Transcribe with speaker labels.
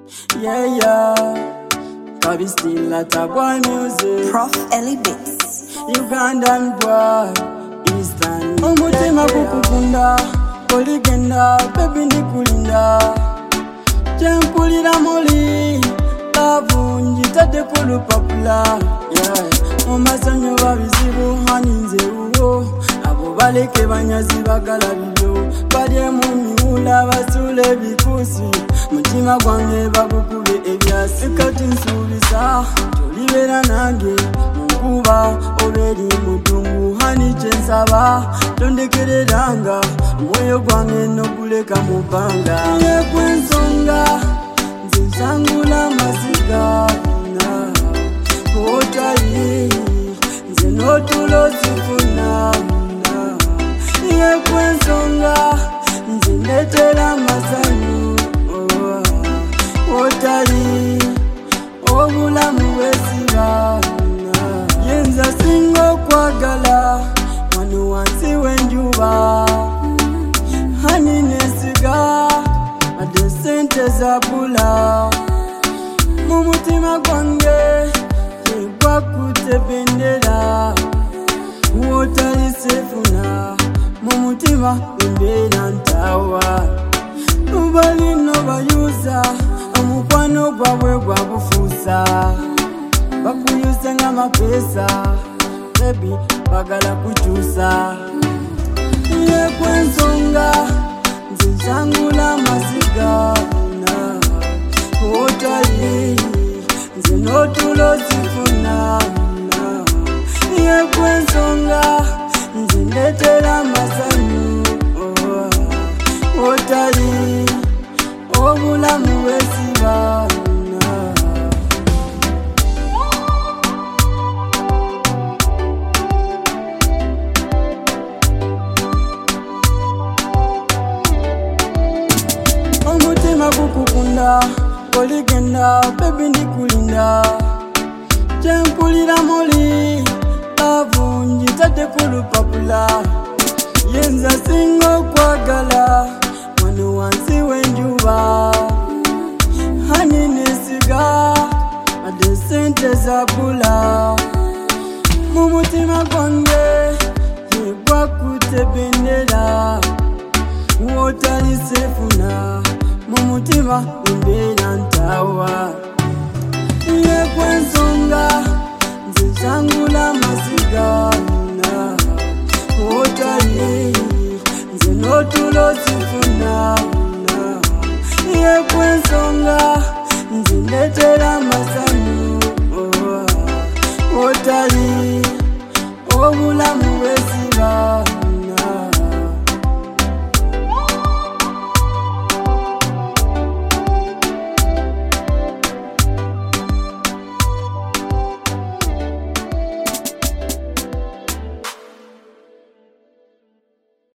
Speaker 1: Yeah. Kabi still at a boy music.
Speaker 2: Prof Ellie Bits.
Speaker 1: Ugandan boy, Eastern. Umutima kukukunda, koligenda, baby ndikulinda. Chempulira muli, love njitade kulupapula. Yeah, umasonyo babizibu haninze uwo. Abo baleke banyazi bagala bibyo. Badye mu miwula basule bikusi. Mutima gwange bagukube ebyasi. Kati nsubisa, tolibera nange. Kuba oberi mudungu hani chensaba tondekereranga moyo gwange nokuleka mubanga yekwensonga nzisangula maziga na kotali nze notulo zifuna yekwensonga nzindetera masanyu kotali obulamu bwesiba yenza singo kwagala wano wansi wenjuba hani nesiga ade sente zabula mumutima gwange yegwa kutebendera wotali sefuna mumutima imbera ntawa nubalino bayuza omukwano gwabwe gwabufusa bakuyusa nga mapesa baby bagala kuchusa yekwensonga nzinsangula maziga na kotali nze notulo zifuna yekwensonga nzindetera masanyu kotali obulamu bwesiba kukukunda, koligenda, baby ndikulinda. Chempulira muli, love njitade kulupapula. Yenza singo kwagala, wano wansi wenjuba. Hani nesiga, ade sente zabula. Mumutima gwange, yegwa kutebendera. Wotali sefuna mumutima imbera ntawa yekwensonga nzinsangula maziga na wotali nze notulo zifuna yekwensonga nzindetera masanyu wotali